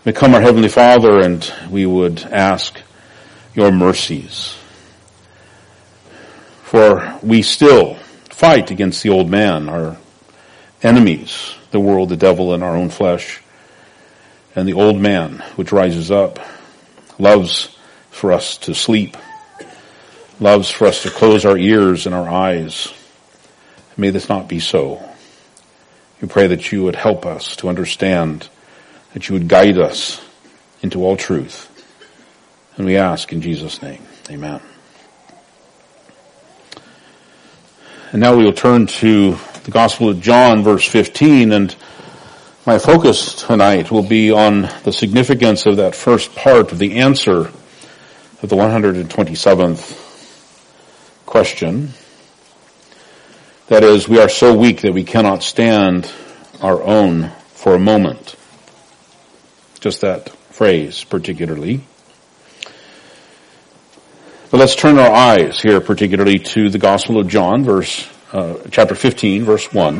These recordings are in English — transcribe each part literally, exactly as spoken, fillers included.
We come, our Heavenly Father, and we would ask your mercies. For we still fight against the old man, our enemies, the world, the devil, and our own flesh. And the old man, which rises up, loves for us to sleep, loves for us to close our ears and our eyes. May this not be so. We pray that you would help us to understand, that you would guide us into all truth. And we ask in Jesus' name, amen. And now we will turn to the Gospel of John, verse fifteen, and my focus tonight will be on the significance of that first part of the answer of the one hundred twenty-seventh question. That is, we are so weak that we cannot stand our own for a moment. Just that phrase particularly. But let's turn our eyes here particularly to the Gospel of John, verse uh, chapter fifteen, verse one,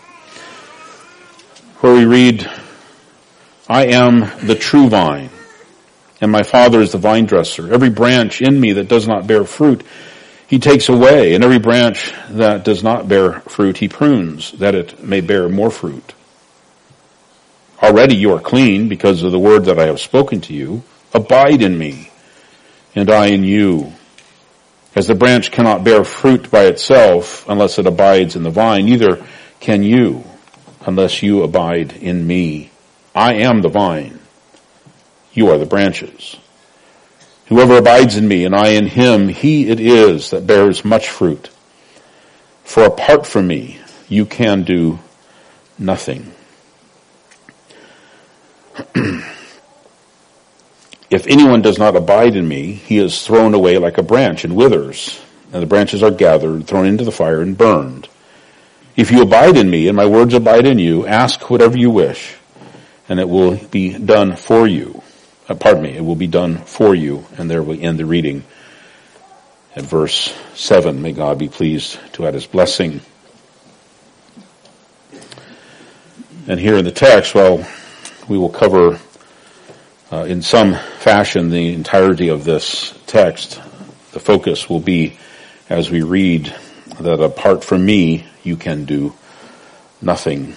where we read, I am the true vine, and my Father is the vine dresser. Every branch in me that does not bear fruit, he takes away, and every branch that does not bear fruit, he prunes, that it may bear more fruit. Already you are clean because of the word that I have spoken to you. Abide in me, and I in you. As the branch cannot bear fruit by itself unless it abides in the vine, neither can you unless you abide in me. I am the vine. You are the branches. Whoever abides in me and I in him, he it is that bears much fruit. For apart from me, you can do nothing. If anyone does not abide in me, he is thrown away like a branch and withers, and the branches are gathered, thrown into the fire, and burned. If you abide in me, and my words abide in you, ask whatever you wish, and it will be done for you. Uh, pardon me, it will be done for you. And there we end the reading at verse seven. May God be pleased to add his blessing. And here in the text, well, we will cover Uh, in some fashion the entirety of this text. The focus will be, as we read, that apart from me, you can do nothing.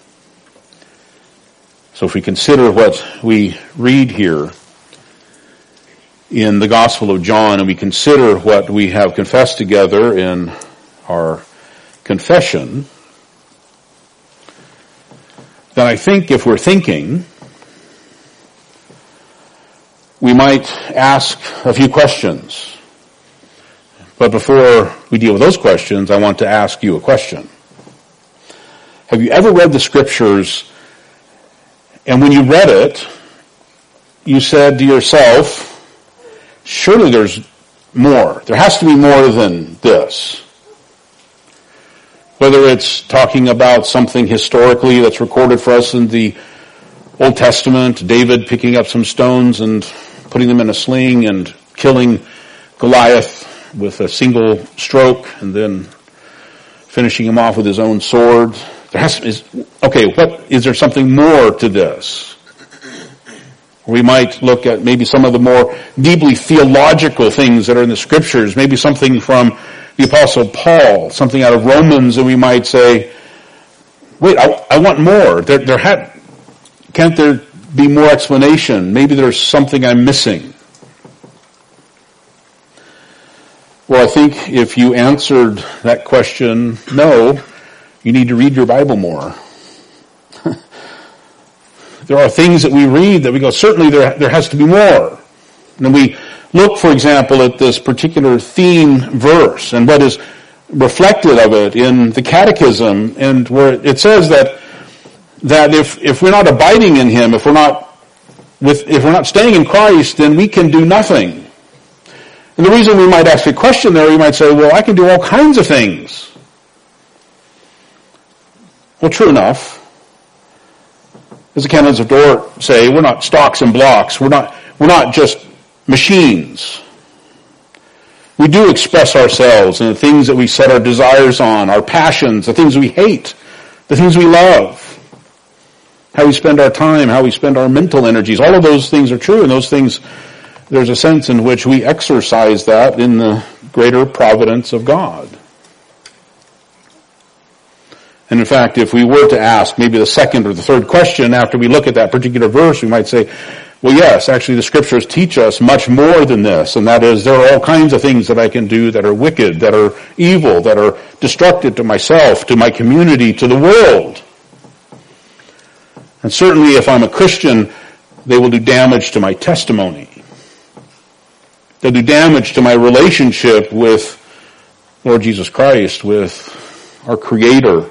So if we consider what we read here in the Gospel of John, and we consider what we have confessed together in our confession, then I think if we're thinking, we might ask a few questions. But before we deal with those questions, I want to ask you a question. Have you ever read the Scriptures, and when you read it, you said to yourself, surely there's more. There has to be more than this. Whether it's talking about something historically that's recorded for us in the Old Testament, David picking up some stones and putting them in a sling and killing Goliath with a single stroke and then finishing him off with his own sword. There has to, is, okay, what, is there something more to this? We might look at maybe some of the more deeply theological things that are in the Scriptures, maybe something from the Apostle Paul, something out of Romans, and we might say, wait, I, I want more. There, there had, can't there be more explanation? Maybe there's something I'm missing. Well, I think if you answered that question, no, you need to read your Bible more. There are things that we read that we go, certainly there, there has to be more. And then we look, for example, at this particular theme verse and what is reflected of it in the Catechism, and where it says that that if, if we're not abiding in him, if we're not with, if we're not staying in Christ, then we can do nothing. And the reason we might ask a question there, we might say, well, I can do all kinds of things. Well, true enough. As the canons of Dort say, we're not stocks and blocks. We're not, we're not just machines. We do express ourselves in the things that we set our desires on, our passions, the things we hate, the things we love. how we spend our time, how we spend our mental energies. All of those things are true, and those things, there's a sense in which we exercise that in the greater providence of God. And in fact, if we were to ask maybe the second or the third question after we look at that particular verse, we might say, well, yes, actually the scriptures teach us much more than this, and that is there are all kinds of things that I can do that are wicked, that are evil, that are destructive to myself, to my community, to the world. And certainly if I'm a Christian, they will do damage to my testimony. They'll do damage to my relationship with Lord Jesus Christ, with our Creator.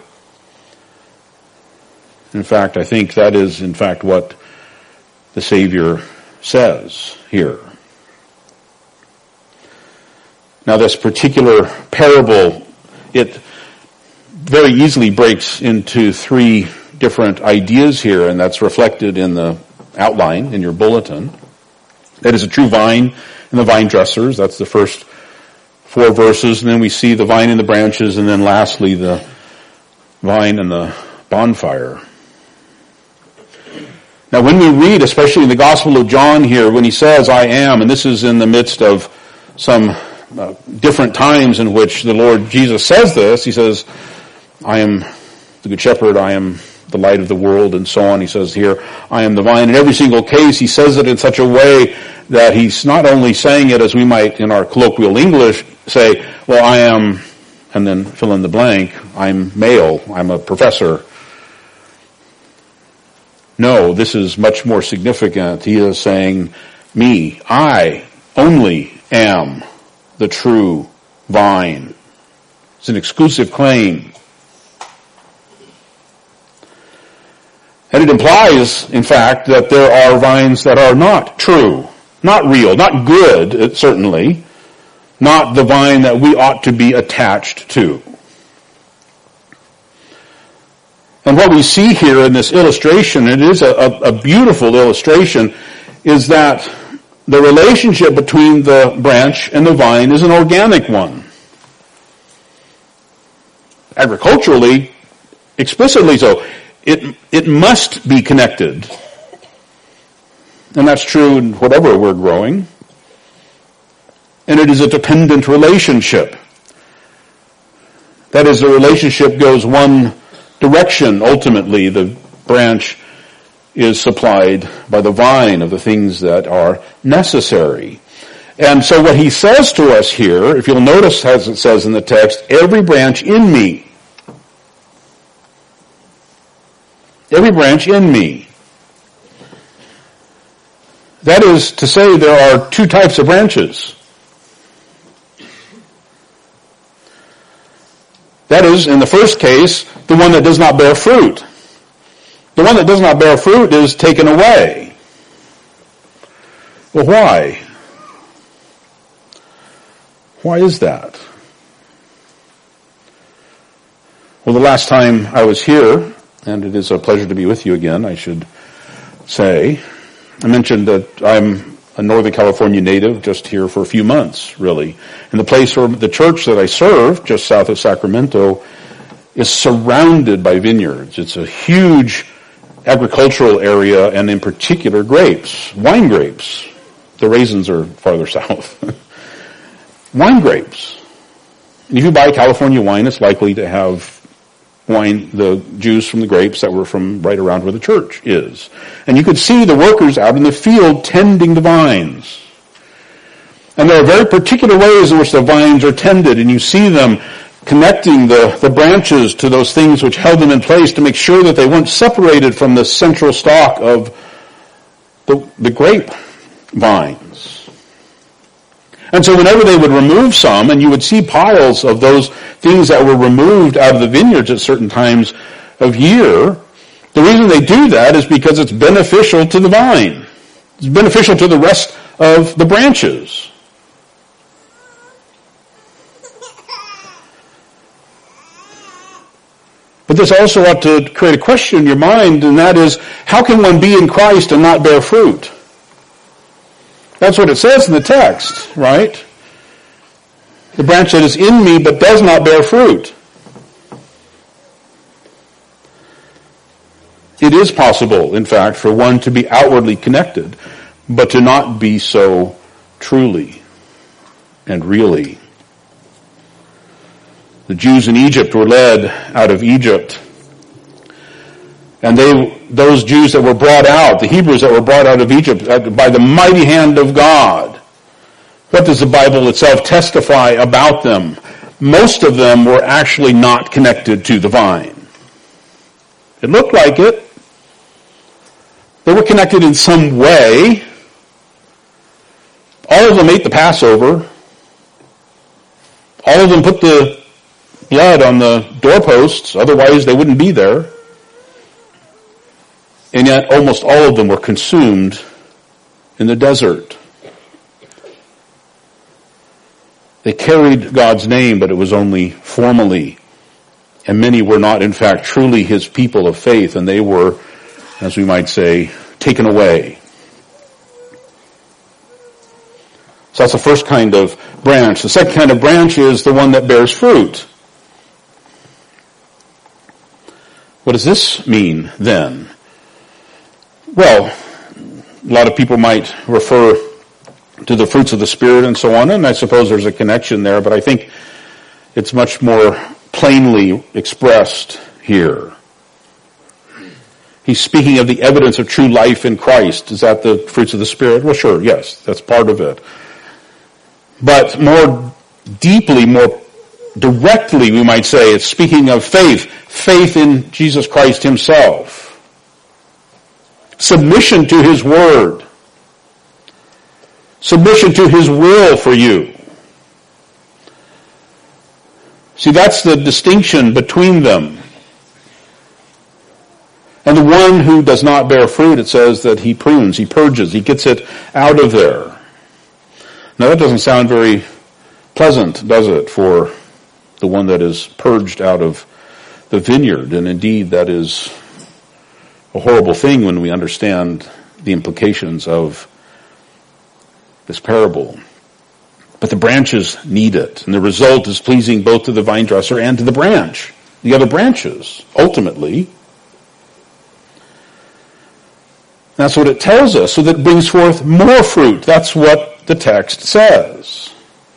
In fact, I think that is, in fact, what the Savior says here. Now, this particular parable, it very easily breaks into three different ideas here, and that's reflected in the outline in your bulletin. That is a true vine and the vine dressers. That's the first four verses. And then we see the vine and the branches, and then lastly the vine and the bonfire. Now when we read, especially in the Gospel of John here, when he says, I am, and this is in the midst of some uh, different times in which the Lord Jesus says this, he says, I am the good shepherd, I am the light of the world, and so on. He says here, I am the vine. In every single case, he says it in such a way that he's not only saying it as we might in our colloquial English say, well, I am, and then fill in the blank, I'm male, I'm a professor. No, this is much more significant. He is saying, me, I only am the true vine. It's an exclusive claim. And it implies, in fact, that there are vines that are not true, not real, not good, certainly, not the vine that we ought to be attached to. And what we see here in this illustration, it is a, a, a beautiful illustration, is that the relationship between the branch and the vine is an organic one. Agriculturally, explicitly so. It, it must be connected. And that's true in whatever we're growing. And it is a dependent relationship. That is, the relationship goes one direction. Ultimately, the branch is supplied by the vine of the things that are necessary. And so what he says to us here, if you'll notice as it says in the text, every branch in me. Every branch in me. That is to say there are two types of branches. That is, in the first case, the one that does not bear fruit. The one that does not bear fruit is taken away. Well, why? Why is that? Well, the last time I was here, and it is a pleasure to be with you again, I should say, I mentioned that I'm a Northern California native, just here for a few months, really. And the place where the church that I serve, just south of Sacramento, is surrounded by vineyards. It's a huge agricultural area, and in particular grapes, wine grapes. The raisins are farther south. Wine grapes. And if you buy California wine, it's likely to have wine, the juice from the grapes that were from right around where the church is. And you could see the workers out in the field tending the vines. And there are very particular ways in which the vines are tended, and you see them connecting the, the branches to those things which held them in place to make sure that they weren't separated from the central stalk of the, the grape vines. And so whenever they would remove some, and you would see piles of those things that were removed out of the vineyards at certain times of year, the reason they do that is because it's beneficial to the vine. It's beneficial to the rest of the branches. But this also ought to create a question in your mind, and that is, how can one be in Christ and not bear fruit? That's what it says in the text, right? The branch that is in me but does not bear fruit. It is possible, in fact, for one to be outwardly connected, but to not be so truly and really. The Jews in Egypt were led out of Egypt. And they, those Jews that were brought out, the Hebrews that were brought out of Egypt by the mighty hand of God, what does the Bible itself testify about them? Most of them were actually not connected to the vine. It looked like it. They were connected in some way. All of them ate the Passover. All of them put the blood on the doorposts, otherwise they wouldn't be there. And yet almost all of them were consumed in the desert. They carried God's name, but it was only formally. And many were not, in fact, truly his people of faith, and they were, as we might say, taken away. So that's the first kind of branch. The second kind of branch is the one that bears fruit. What does this mean then? Well, a lot of people might refer to the fruits of the Spirit and so on, and I suppose there's a connection there, but I think it's much more plainly expressed here. He's speaking of the evidence of true life in Christ. Is that the fruits of the Spirit? Well, sure, yes, that's part of it. But more deeply, more directly, we might say, it's speaking of faith. Faith in Jesus Christ himself. Submission to his word. Submission to his will for you. See, that's the distinction between them. And the one who does not bear fruit, it says that he prunes, he purges, he gets it out of there. Now that doesn't sound very pleasant, does it, for the one that is purged out of the vineyard? And indeed, that is a horrible thing when we understand the implications of this parable. But the branches need it, and the result is pleasing both to the vine dresser and to the branch, the other branches, ultimately. That's what it tells us, so that it brings forth more fruit. That's what the text says.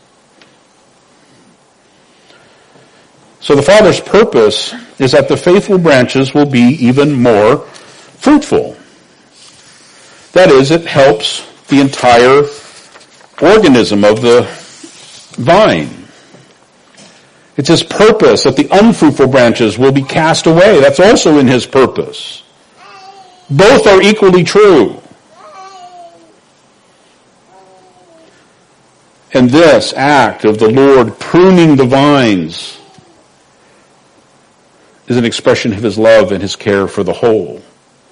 So the Father's purpose is that the faithful branches will be even more fruitful. That is, it helps the entire organism of the vine. It's his purpose that the unfruitful branches will be cast away. That's also in his purpose. Both are equally true. And this act of the Lord pruning the vines is an expression of his love and his care for the whole.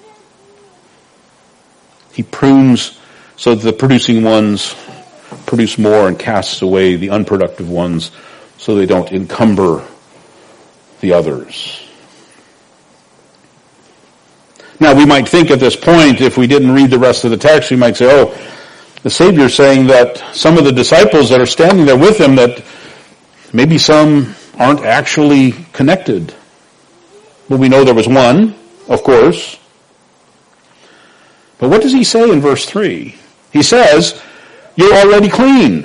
He prunes so that the producing ones produce more and casts away the unproductive ones so they don't encumber the others. Now we might think at this point, if we didn't read the rest of the text, we might say, oh, the Savior's saying that some of the disciples that are standing there with him, that maybe some aren't actually connected. Well, we know there was one, of course. But what does he say in verse three? He says, you're already clean.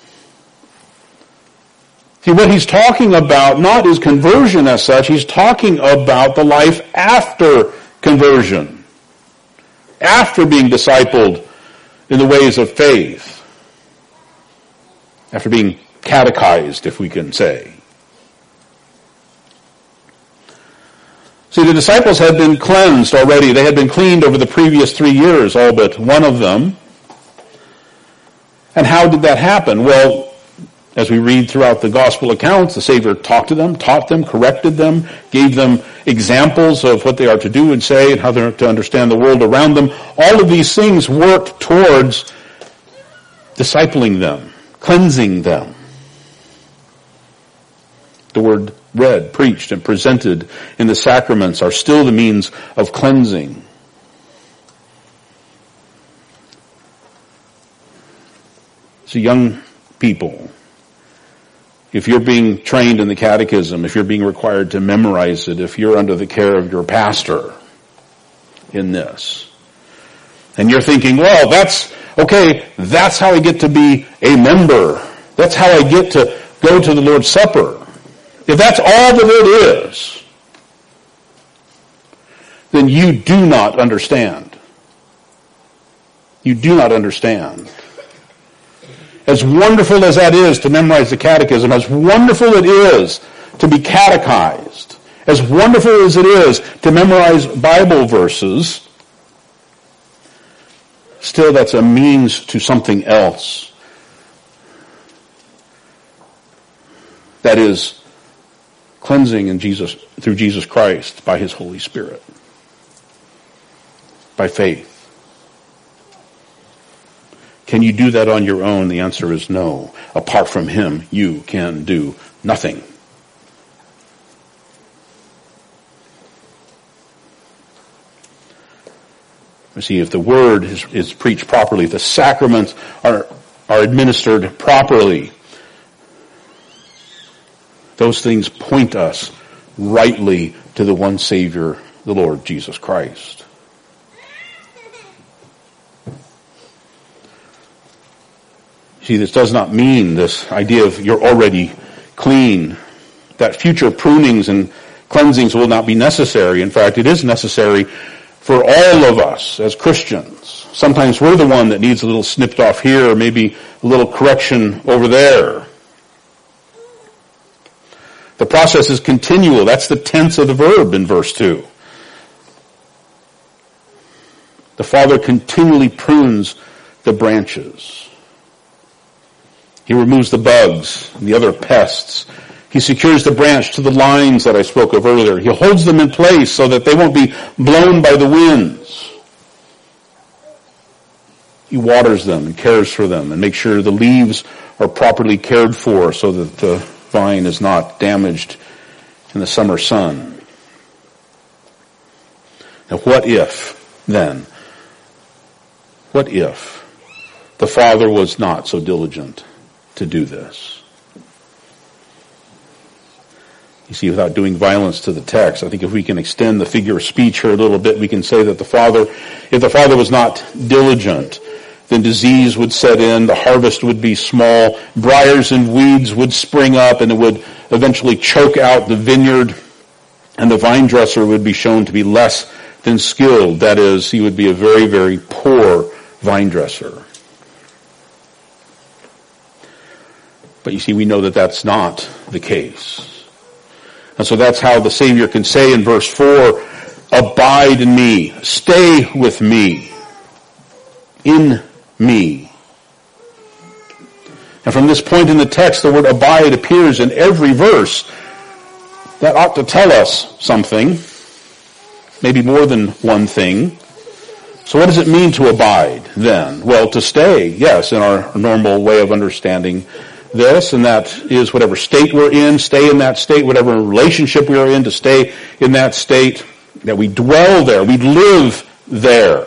See, what he's talking about not is conversion as such, he's talking about the life after conversion. After being discipled in the ways of faith. After being catechized, if we can say. See, the disciples had been cleansed already. They had been cleaned over the previous three years, all but one of them. And how did that happen? Well, as we read throughout the gospel accounts, the Savior talked to them, taught them, corrected them, gave them examples of what they are to do and say and how they're to understand the world around them. All of these things worked towards discipling them, cleansing them. The word read, preached, and presented in the sacraments are still the means of cleansing. So young people, if you're being trained in the catechism, if you're being required to memorize it, if you're under the care of your pastor, in this. And you're thinking, well, that's, okay, that's how I get to be a member. That's how I get to go to the Lord's Supper. If that's all that it is, then you do not understand. You do not understand. As wonderful as that is to memorize the catechism, as wonderful it is to be catechized, as wonderful as it is to memorize Bible verses, still that's a means to something else. That is cleansing in Jesus, through Jesus Christ by His Holy Spirit. By faith. Can you do that on your own? The answer is no. Apart from Him, you can do nothing. You see, if the Word is, is preached properly, if the sacraments are, are administered properly, those things point us rightly to the one Savior, the Lord Jesus Christ. See, this does not mean this idea of you're already clean, that future prunings and cleansings will not be necessary. In fact, it is necessary for all of us as Christians. Sometimes we're the one that needs a little snipped off here, or maybe a little correction over there. The process is continual. That's the tense of the verb in verse two. The Father continually prunes the branches. He removes the bugs and the other pests. He secures the branch to the lines that I spoke of earlier. He holds them in place so that they won't be blown by the winds. He waters them and cares for them and makes sure the leaves are properly cared for so that the vine is not damaged in the summer sun. Now what if, then, what if the Father was not so diligent to do this? You see, without doing violence to the text, I think if we can extend the figure of speech here a little bit, we can say that the Father, if the Father was not diligent, then disease would set in, the harvest would be small, briars and weeds would spring up, and it would eventually choke out the vineyard, and the vine dresser would be shown to be less than skilled. That is, he would be a very, very poor vine dresser. But you see, we know that that's not the case. And so that's how the Savior can say in verse four, abide in me, stay with me, in me. And from this point in the text, the word abide appears in every verse. That ought to tell us something, maybe more than one thing. So what does it mean to abide then? Well, to stay, yes, in our normal way of understanding this, and that is whatever state we're in, stay in that state, whatever relationship we are in, to stay in that state, that we dwell there, we live there.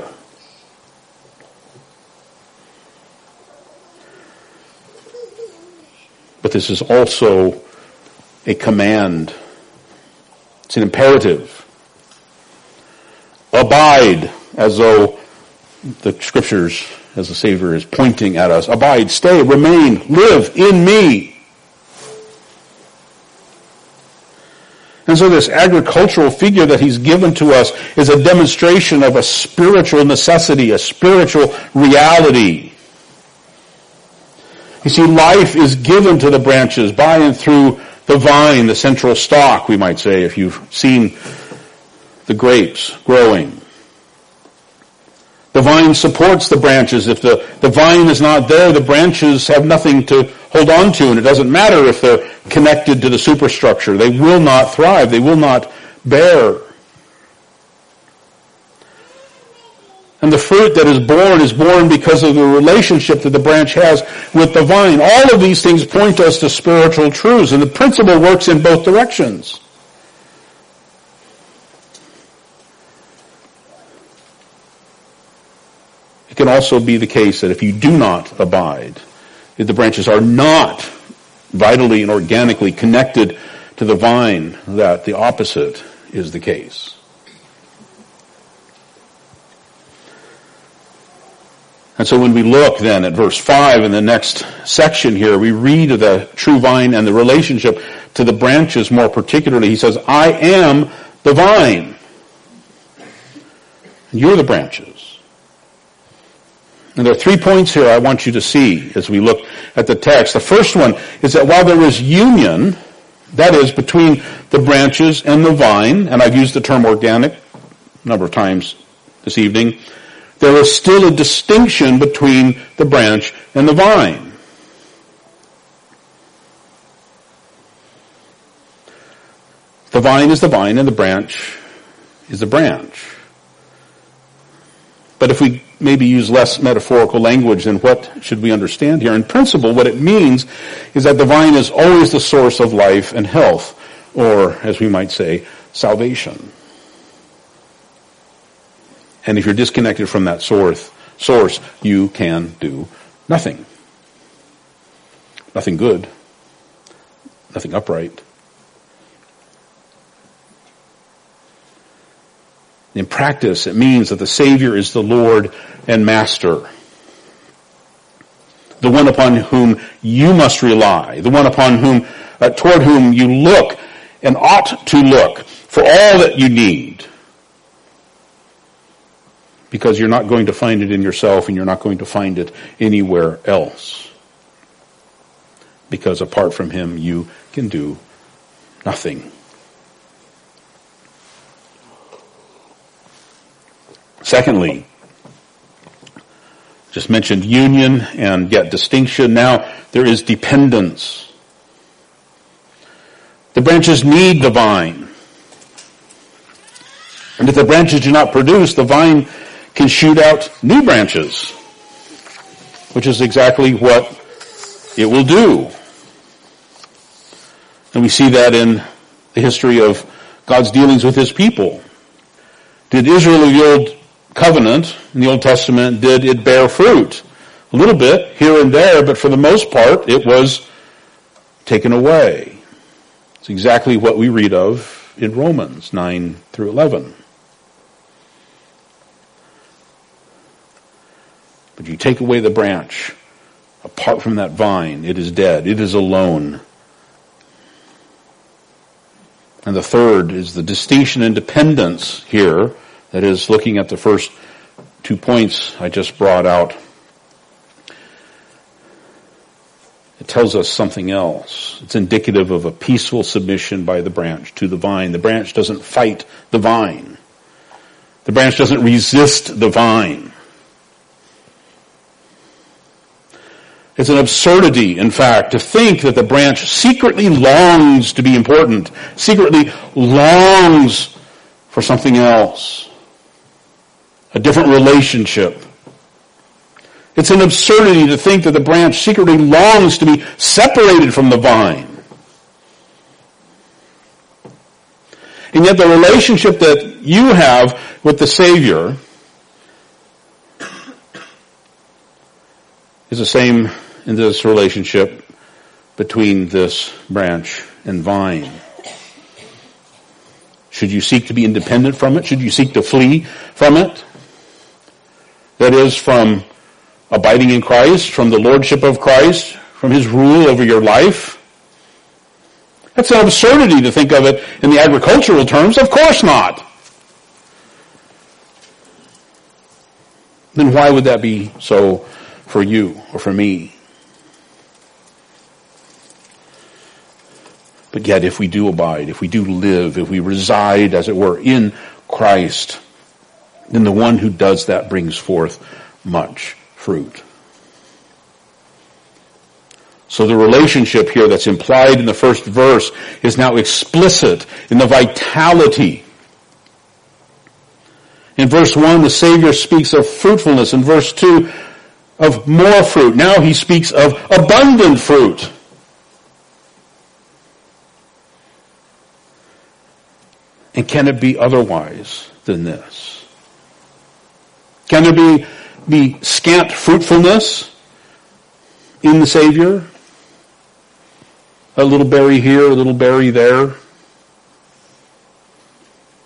But this is also a command. It's an imperative. Abide, as though the Scriptures, as the Savior is pointing at us. Abide, stay, remain, live in me. And so this agricultural figure that He's given to us is a demonstration of a spiritual necessity, a spiritual reality. You see, life is given to the branches by and through the vine, the central stalk, we might say, if you've seen the grapes growing. The vine supports the branches. If the, the vine is not there, the branches have nothing to hold on to, and it doesn't matter if they're connected to the superstructure. They will not thrive. They will not bear. And the fruit that is born is born because of the relationship that the branch has with the vine. All of these things point us to spiritual truths, and the principle works in both directions. It can also be the case that if you do not abide, if the branches are not vitally and organically connected to the vine, that the opposite is the case. And so when we look then at verse five in the next section here, we read of the true vine and the relationship to the branches more particularly. He says, I am the vine. And you're the branches. And there are three points here I want you to see as we look at the text. The first one is that while there is union, that is between the branches and the vine, and I've used the term organic a number of times this evening, there is still a distinction between the branch and the vine. The vine is the vine and the branch is the branch. But if we maybe use less metaphorical language, then what should we understand here? In principle, what it means is that the vine is always the source of life and health, or as we might say, salvation. And if you're disconnected from that source, source, you can do nothing. Nothing good. Nothing upright. In practice, it means that the Savior is the Lord and Master. The one upon whom you must rely. The one upon whom, uh, toward whom you look and ought to look for all that you need. Because you're not going to find it in yourself and you're not going to find it anywhere else. Because apart from Him, you can do nothing. Secondly, just mentioned union and yet distinction. Now there is dependence. The branches need the vine. And if the branches do not produce, the vine can shoot out new branches, which is exactly what it will do. And we see that in the history of God's dealings with His people. Did Israel of the Old Covenant, in the Old Testament, did it bear fruit? A little bit, here and there, but for the most part, it was taken away. It's exactly what we read of in Romans nine through eleven. But you take away the branch, apart from that vine, it is dead. It is alone. And the third is the distinction and dependence here. That is, looking at the first two points I just brought out. It tells us something else. It's indicative of a peaceful submission by the branch to the vine. The branch doesn't fight the vine. The branch doesn't resist the vine. It's an absurdity, in fact, to think that the branch secretly longs to be important, secretly longs for something else, a different relationship. It's an absurdity to think that the branch secretly longs to be separated from the vine. And yet the relationship that you have with the Savior is the same in this relationship between this branch and vine. Should you seek to be independent from it? Should you seek to flee from it? That is, from abiding in Christ, from the lordship of Christ, from His rule over your life? That's an absurdity to think of it in the agricultural terms. Of course not. Then why would that be so for you or for me? But yet if we do abide, if we do live, if we reside, as it were, in Christ, then the one who does that brings forth much fruit. So the relationship here that's implied in the first verse is now explicit in the vitality. In verse one, the Savior speaks of fruitfulness. In verse two, of more fruit. Now he speaks of abundant fruit. And can it be otherwise than this? Can there be, be scant fruitfulness in the Savior? A little berry here, a little berry there?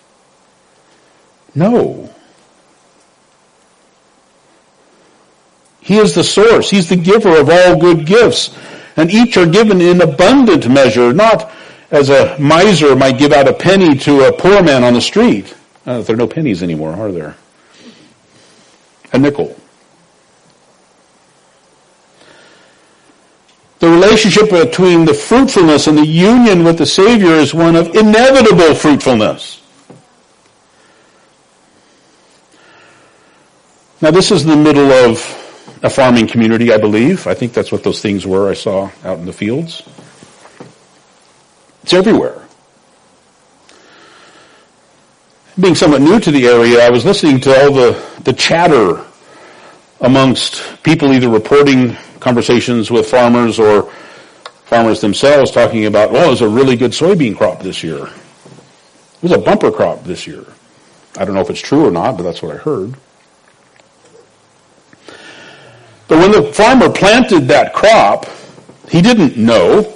No. He is the source. He's the giver of all good gifts. And each are given in abundant measure, not as a miser might give out a penny to a poor man on the street. Uh, there are no pennies anymore, are there? A nickel. The relationship between the fruitfulness and the union with the Savior is one of inevitable fruitfulness. Now this is in the middle of a farming community, I believe. I think that's what those things were I saw out in the fields. It's everywhere. Being somewhat new to the area, I was listening to all the, the chatter amongst people either reporting conversations with farmers or farmers themselves talking about, well, it was a really good soybean crop this year. It was a bumper crop this year. I don't know if it's true or not, but that's what I heard. But when the farmer planted that crop, he didn't know.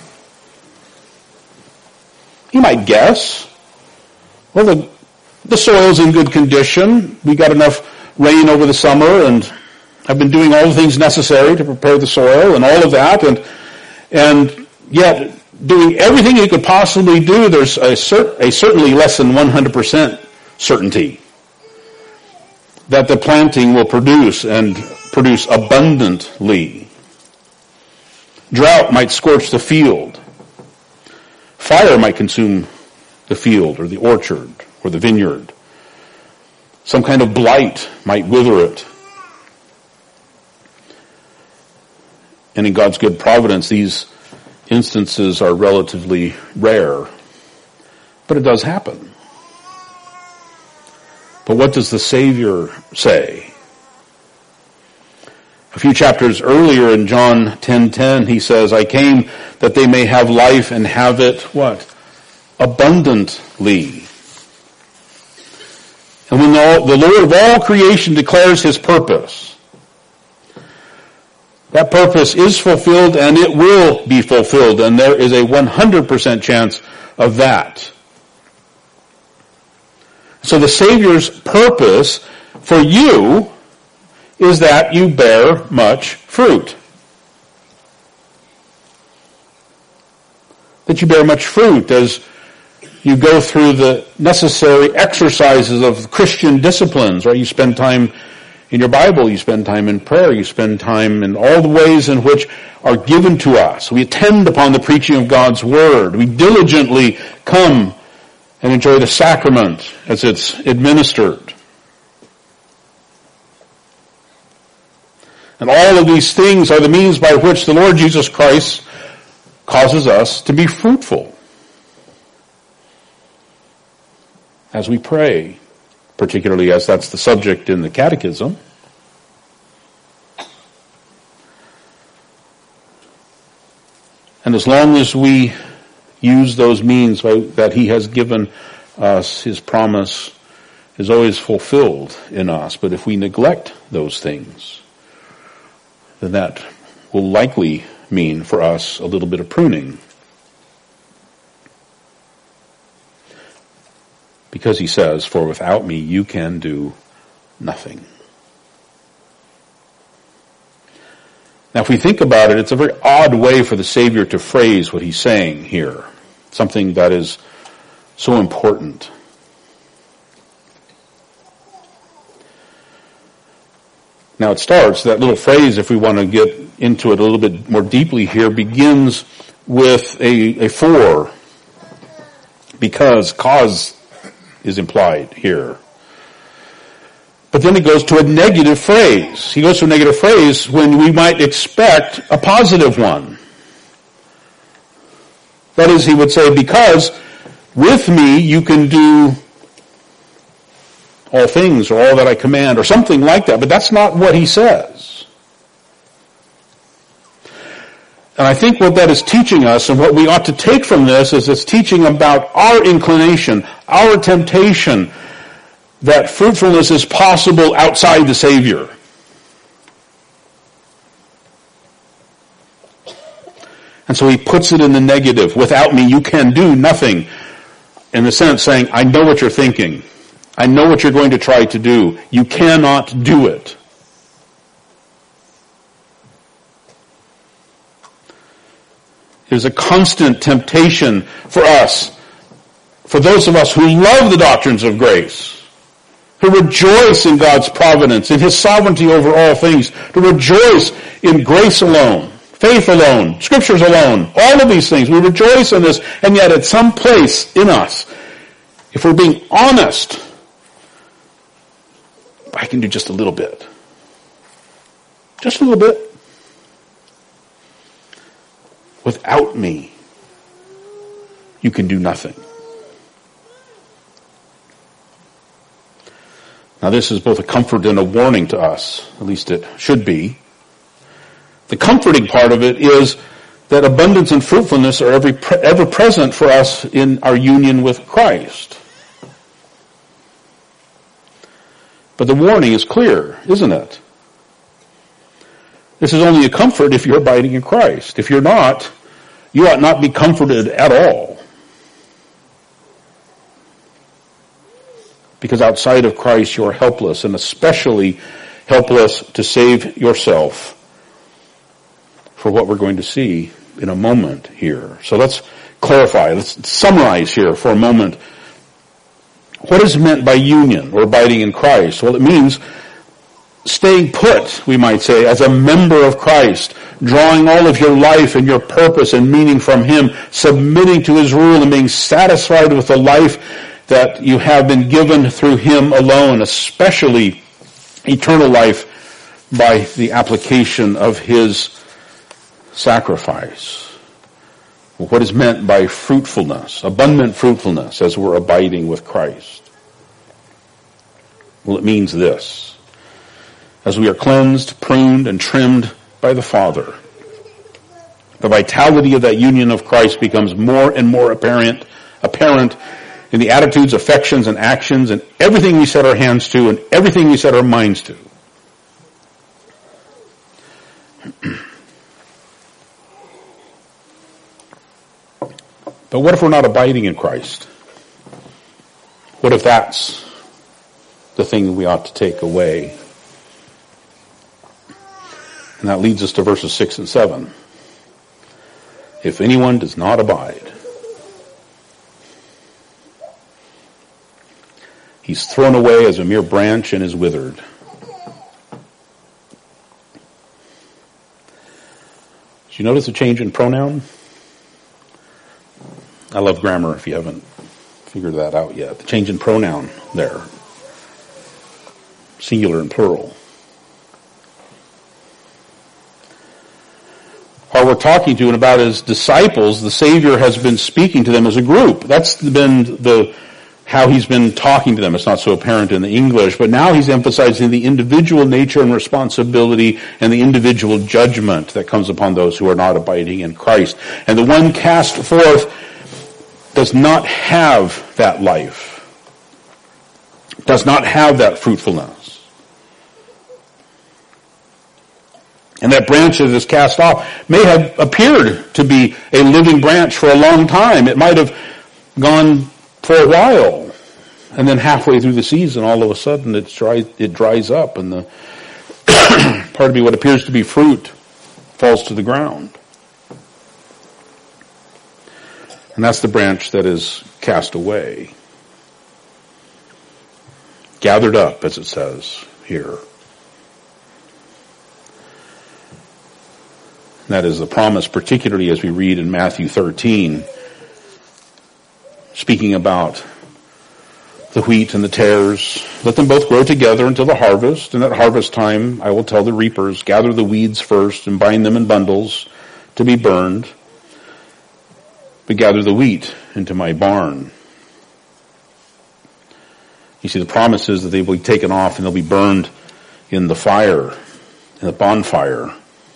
He might guess. Well, the, the soil's in good condition. We got enough rain over the summer, and I've been doing all the things necessary to prepare the soil and all of that, and and yet doing everything you could possibly do, there's a, cer- a certainly less than one hundred percent certainty that the planting will produce and produce abundantly. Drought might scorch the field. Fire might consume the field or the orchard or the vineyard. Some kind of blight might wither it. And in God's good providence, these instances are relatively rare. But it does happen. But what does the Savior say? A few chapters earlier in John ten ten, he says, I came that they may have life and have it, what? Abundantly. And when the, the Lord of all creation declares his purpose, that purpose is fulfilled and it will be fulfilled, and there is a one hundred percent chance of that. So the Savior's purpose for you is that you bear much fruit. That you bear much fruit as you go through the necessary exercises of Christian disciplines, right? You spend time in your Bible, you spend time in prayer, you spend time in all the ways in which are given to us. We attend upon the preaching of God's Word. We diligently come and enjoy the sacrament as it's administered. And all of these things are the means by which the Lord Jesus Christ causes us to be fruitful. As we pray, particularly as that's the subject in the Catechism. And as long as we use those means that he has given us, his promise is always fulfilled in us. But if we neglect those things, then that will likely mean for us a little bit of pruning. Because he says, for without me you can do nothing. Now if we think about it, it's a very odd way for the Savior to phrase what he's saying here. Something that is so important. Now it starts, that little phrase, if we want to get into it a little bit more deeply here, begins with a, a for. Because, cause is implied here. But then it goes to a negative phrase. He goes to a negative phrase when we might expect a positive one. That is, he would say, because with me you can do all things, or all that I command, or something like that. But that's not what he says. And I think what that is teaching us, and what we ought to take from this, is it's teaching about our inclination, our temptation, that fruitfulness is possible outside the Savior. And so he puts it in the negative. Without me, you can do nothing. In the sense saying, I know what you're thinking. I know what you're going to try to do. You cannot do it. It is a constant temptation for us, for those of us who love the doctrines of grace, who rejoice in God's providence, in His sovereignty over all things, to rejoice in grace alone, faith alone, scriptures alone, all of these things. We rejoice in this, and yet at some place in us, if we're being honest, I can do just a little bit. Just a little bit. Without me, you can do nothing. Now this is both a comfort and a warning to us, at least it should be. The comforting part of it is that abundance and fruitfulness are every, ever present for us in our union with Christ. But the warning is clear, isn't it? This is only a comfort if you're abiding in Christ. If you're not, you ought not be comforted at all. Because outside of Christ you are helpless, and especially helpless to save yourself, for what we're going to see in a moment here. So let's clarify, let's summarize here for a moment. What is meant by union or abiding in Christ? Well, it means staying put, we might say, as a member of Christ, drawing all of your life and your purpose and meaning from Him, submitting to His rule and being satisfied with the life that you have been given through Him alone, especially eternal life by the application of His sacrifice. What is meant by fruitfulness, abundant fruitfulness, as we're abiding with Christ? Well, it means this. As we are cleansed, pruned, and trimmed by the Father, the vitality of that union of Christ becomes more and more apparent, apparent in the attitudes, affections, and actions, and everything we set our hands to, and everything we set our minds to. But what if we're not abiding in Christ? What if that's the thing we ought to take away? And that leads us to verses six and seven. If anyone does not abide, he's thrown away as a mere branch and is withered. Did you notice a change in pronoun? I love grammar if you haven't figured that out yet. The change in pronoun there. Singular and plural. While we're talking to and about His disciples, the Savior has been speaking to them as a group. That's been the how He's been talking to them. It's not so apparent in the English, but now He's emphasizing the individual nature and responsibility and the individual judgment that comes upon those who are not abiding in Christ. And the one cast forth does not have that life, does not have that fruitfulness. And that branch that is cast off may have appeared to be a living branch for a long time. It might have gone for a while, and then halfway through the season, all of a sudden it dries, it dries up, and the pardon me, what appears to be fruit falls to the ground. And that's the branch that is cast away. Gathered up, as it says here. And that is the promise, particularly as we read in Matthew thirteen, speaking about the wheat and the tares. Let them both grow together until the harvest. And at harvest time, I will tell the reapers, gather the weeds first and bind them in bundles to be burned, but gather the wheat into my barn. You see, the promise is that they will be taken off and they'll be burned in the fire, in the bonfire.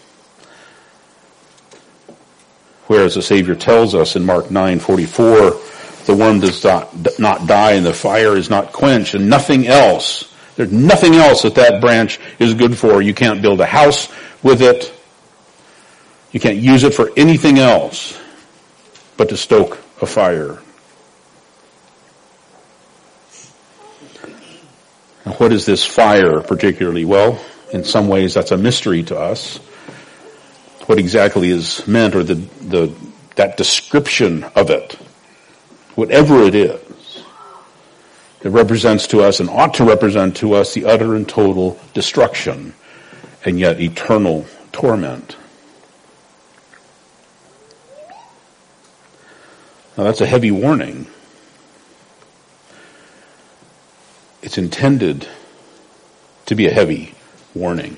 Whereas the Savior tells us in Mark nine forty-four, the worm does not, not die and the fire is not quenched, and nothing else, there's nothing else that that branch is good for. You can't build a house with it. You can't use it for anything else but to stoke a fire. And what is this fire particularly? Well, in some ways that's a mystery to us. What exactly is meant, or the, the that description of it, whatever it is, it represents to us and ought to represent to us the utter and total destruction and yet eternal torment. Now that's a heavy warning. It's intended to be a heavy warning.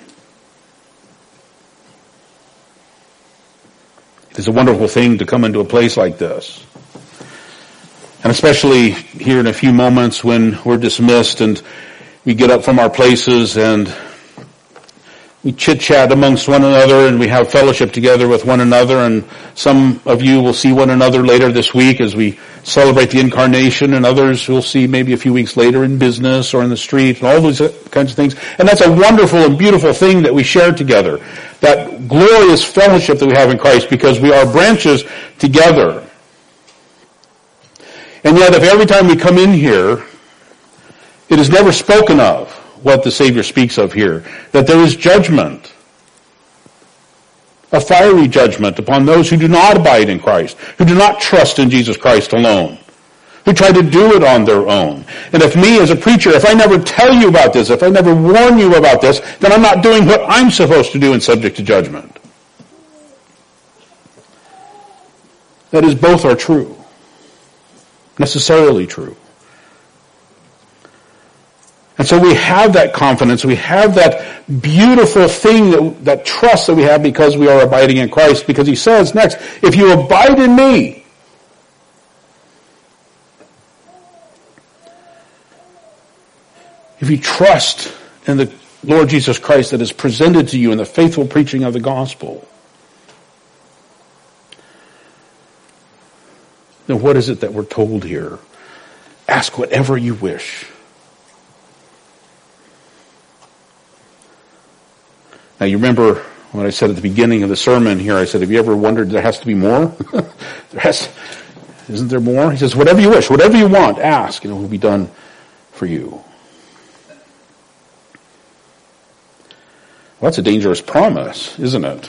It is a wonderful thing to come into a place like this. And especially here in a few moments when we're dismissed and we get up from our places and we chit-chat amongst one another and we have fellowship together with one another, and some of you will see one another later this week as we celebrate the incarnation, and others we'll see maybe a few weeks later in business or in the street and all those kinds of things. And that's a wonderful and beautiful thing that we share together, that glorious fellowship that we have in Christ, because we are branches together. And yet if every time we come in here, it is never spoken of, what the Savior speaks of here, that there is judgment, a fiery judgment upon those who do not abide in Christ, who do not trust in Jesus Christ alone, who try to do it on their own. And if me as a preacher, if I never tell you about this, if I never warn you about this, then I'm not doing what I'm supposed to do and subject to judgment. That is, both are true, necessarily true. And so we have that confidence, we have that beautiful thing, that, that trust that we have because we are abiding in Christ, because he says next, if you abide in me, if you trust in the Lord Jesus Christ that is presented to you in the faithful preaching of the gospel, then what is it that we're told here? Ask whatever you wish. Now you remember what I said at the beginning of the sermon here, I said, have you ever wondered there has to be more? there has, isn't there more? He says, whatever you wish, whatever you want, ask, and it will be done for you. Well, that's a dangerous promise, isn't it?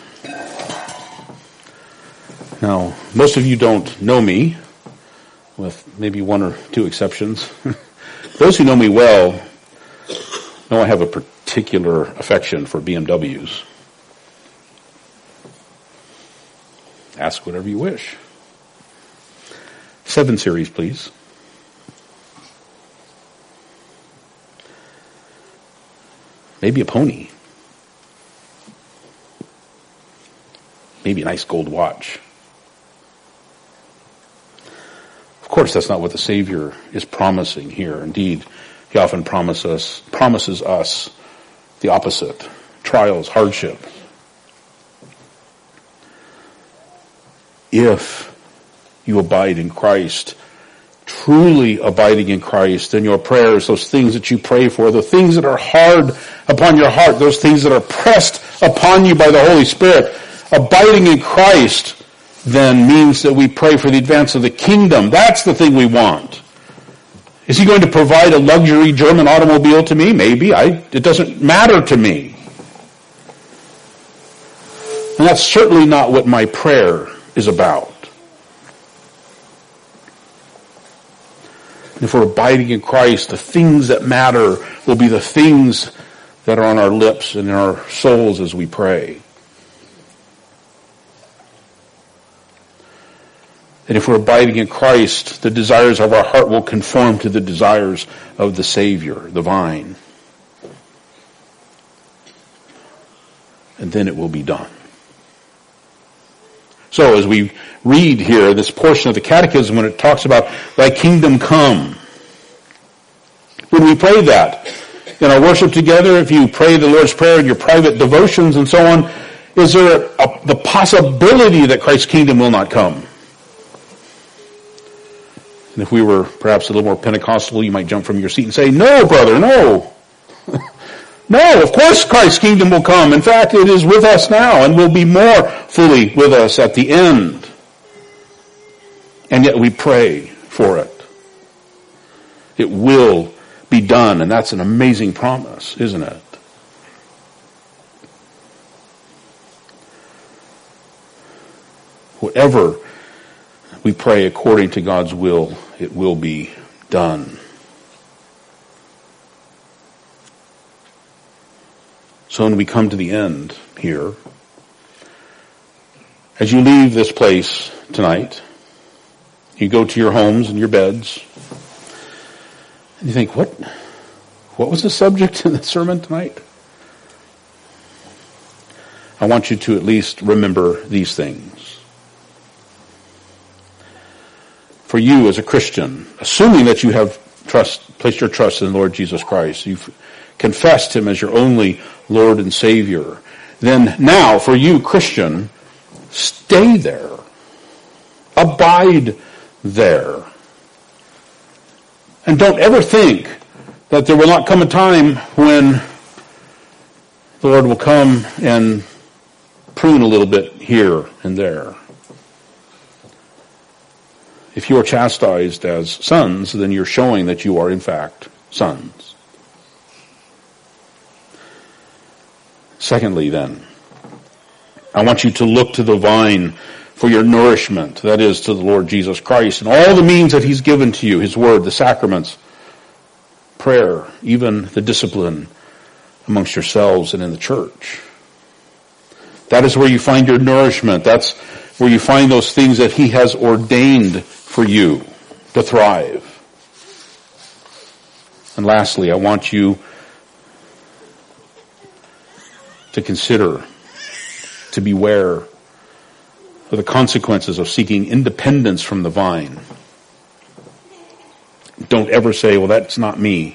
Now, most of you don't know me, with maybe one or two exceptions. Those who know me well know I have a particular affection for B M Ws. Ask whatever you wish. Seven series, please. Maybe a pony. Maybe a nice gold watch. Of course, that's not what the Savior is promising here. Indeed, he often promises us, promises us the opposite: trials, hardship. If you abide in Christ, truly abiding in Christ, then your prayers, those things that you pray for, the things that are hard upon your heart, those things that are pressed upon you by the Holy Spirit, abiding in Christ then means that we pray for the advance of the kingdom. That's the thing we want. Is he going to provide a luxury German automobile to me? Maybe. I, it doesn't matter to me. And that's certainly not what my prayer is about. If we're abiding in Christ, the things that matter will be the things that are on our lips and in our souls as we pray. And if we're abiding in Christ, the desires of our heart will conform to the desires of the Savior, the vine. And then it will be done. So as we read here this portion of the Catechism, when it talks about thy kingdom come, when we pray that in our worship together, if you pray the Lord's Prayer in your private devotions and so on, is there a, a, the possibility that Christ's kingdom will not come? And if we were perhaps a little more Pentecostal, you might jump from your seat and say, no, brother, no. No, of course Christ's kingdom will come. In fact, it is with us now and will be more fully with us at the end. And yet we pray for it. It will be done, and that's an amazing promise, isn't it? Whatever We pray according to God's will, it will be done. So when we come to the end here, as you leave this place tonight, you go to your homes and your beds, and you think, what, what was the subject in the sermon tonight? I want you to at least remember these things. For you as a Christian, assuming that you have trust, placed your trust in the Lord Jesus Christ, you've confessed him as your only Lord and Savior, then now for you, Christian, stay there. Abide there. And don't ever think that there will not come a time when the Lord will come and prune a little bit here and there. If you are chastised as sons, then you're showing that you are in fact sons. Secondly, then, I want you to look to the vine for your nourishment, that is, to the Lord Jesus Christ, and all the means that he's given to you, his word, the sacraments, prayer, even the discipline amongst yourselves and in the church. That is where you find your nourishment. That's where you find those things that he has ordained for you to thrive. And lastly, I want you to consider, to beware of the consequences of seeking independence from the vine. Don't ever say, well, that's not me.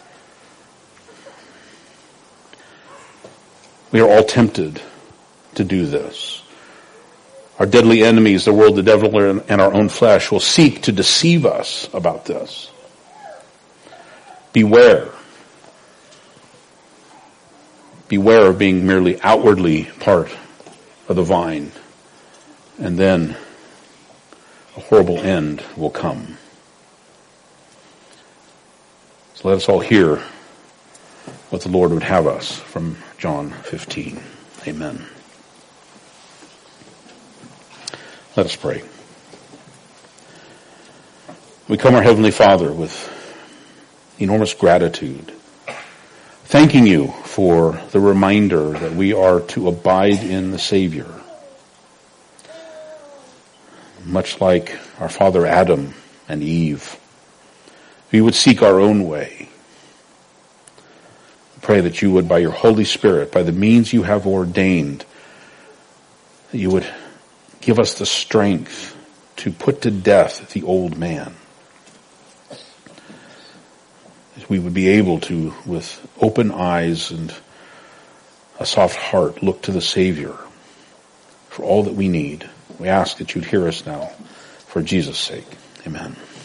We are all tempted to do this. Our deadly enemies, the world, the devil, and our own flesh, will seek to deceive us about this. Beware. Beware of being merely outwardly part of the vine, and then a horrible end will come. So let us all hear what the Lord would have us from John fifteen. Amen. Let us pray. We come, our Heavenly Father, with enormous gratitude, thanking you for the reminder that we are to abide in the Savior. Much like our father Adam and Eve, we would seek our own way. Pray that you would, by your Holy Spirit, by the means you have ordained, that you would give us the strength to put to death the old man. That we would be able to, with open eyes and a soft heart, look to the Savior for all that we need. We ask that you'd hear us now, for Jesus' sake. Amen.